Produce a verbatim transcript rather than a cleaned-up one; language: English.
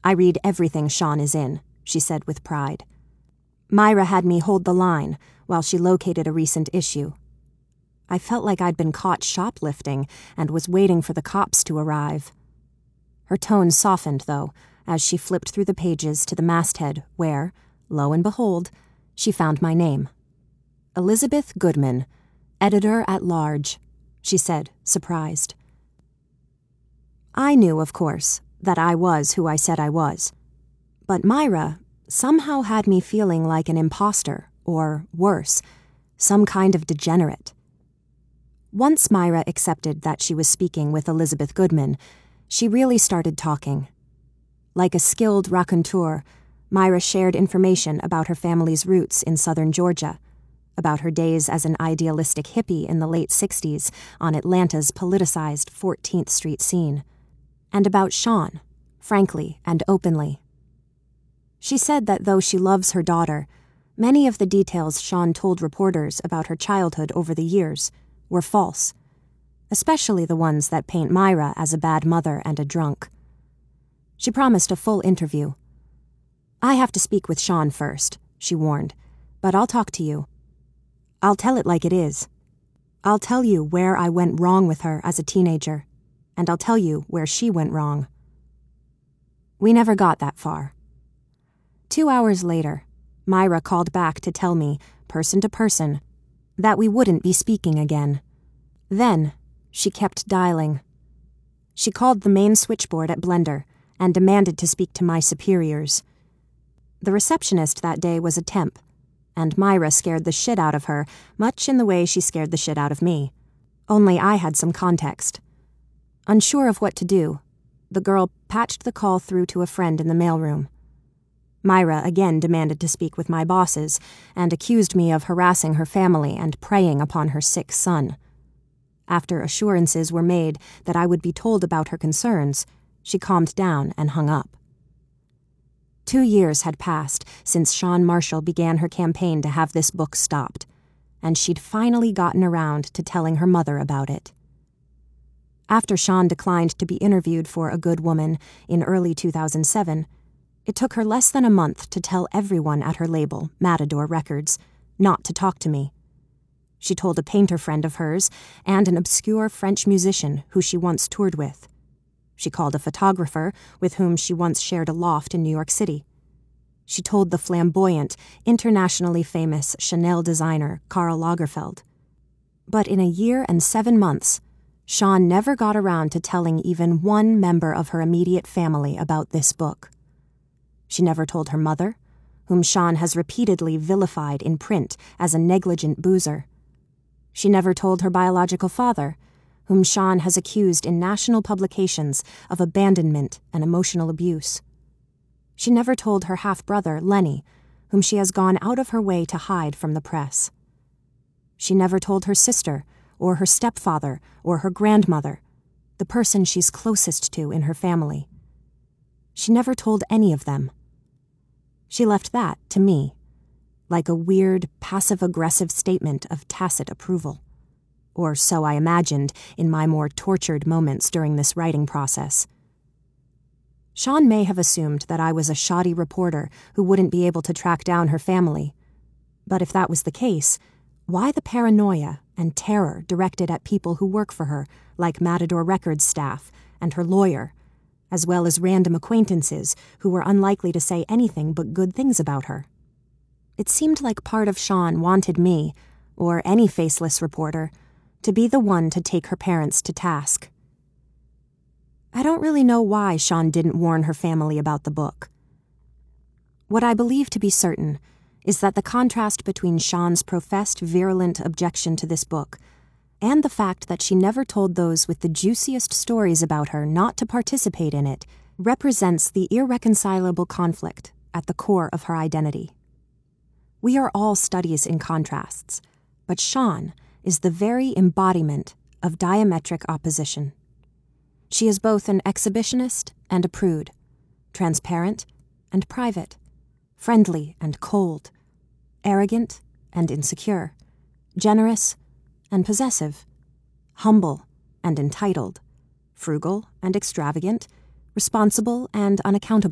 I read everything Sean is in, she said with pride. Myra had me hold the line while she located a recent issue. I felt like I'd been caught shoplifting and was waiting for the cops to arrive. Her tone softened, though, as she flipped through the pages to the masthead where, lo and behold, she found my name. Elizabeth Goodman, editor-at-large, she said, surprised. I knew, of course, that I was who I said I was. But Myra somehow had me feeling like an imposter, or worse, some kind of degenerate. Once Myra accepted that she was speaking with Elizabeth Goodman, she really started talking. Like a skilled raconteur, Myra shared information about her family's roots in southern Georgia, about her days as an idealistic hippie in the late sixties on Atlanta's politicized fourteenth Street scene, and about Sean, frankly and openly. She said that though she loves her daughter, many of the details Sean told reporters about her childhood over the years were false, especially the ones that paint Myra as a bad mother and a drunk. She promised a full interview. I have to speak with Sean first, she warned, but I'll talk to you. I'll tell it like it is. I'll tell you where I went wrong with her as a teenager, and I'll tell you where she went wrong. We never got that far. Two hours later, Myra called back to tell me, person to person, that we wouldn't be speaking again. Then, she kept dialing. She called the main switchboard at Blender and demanded to speak to my superiors. The receptionist that day was a temp, and Myra scared the shit out of her, much in the way she scared the shit out of me. Only I had some context. Unsure of what to do, the girl patched the call through to a friend in the mailroom. Myra again demanded to speak with my bosses and accused me of harassing her family and preying upon her sick son. After assurances were made that I would be told about her concerns, she calmed down and hung up. Two years had passed since Sean Marshall began her campaign to have this book stopped, and she'd finally gotten around to telling her mother about it. After Sean declined to be interviewed for A Good Woman in early two thousand seven, it took her less than a month to tell everyone at her label, Matador Records, not to talk to me. She told a painter friend of hers and an obscure French musician who she once toured with. She called a photographer with whom she once shared a loft in New York City. She told the flamboyant, internationally famous Chanel designer Karl Lagerfeld. But in a year and seven months, Sean never got around to telling even one member of her immediate family about this book. She never told her mother, whom Sean has repeatedly vilified in print as a negligent boozer. She never told her biological father, whom Sean has accused in national publications of abandonment and emotional abuse. She never told her half-brother, Lenny, whom she has gone out of her way to hide from the press. She never told her sister, or her stepfather, or her grandmother, the person she's closest to in her family. She never told any of them. She left that to me, like a weird, passive-aggressive statement of tacit approval. Or so I imagined in my more tortured moments during this writing process. Sean may have assumed that I was a shoddy reporter who wouldn't be able to track down her family. But if that was the case, why the paranoia and terror directed at people who work for her, like Matador Records staff and her lawyer, as well as random acquaintances who were unlikely to say anything but good things about her? It seemed like part of Sean wanted me, or any faceless reporter, to be the one to take her parents to task. I don't really know why Sean didn't warn her family about the book. What I believe to be certain is that the contrast between Sean's professed virulent objection to this book and the fact that she never told those with the juiciest stories about her not to participate in it represents the irreconcilable conflict at the core of her identity. We are all studies in contrasts, but Sean is the very embodiment of diametric opposition. She is both an exhibitionist and a prude, transparent and private, friendly and cold, arrogant and insecure, generous and possessive, humble and entitled, frugal and extravagant, responsible and unaccountable.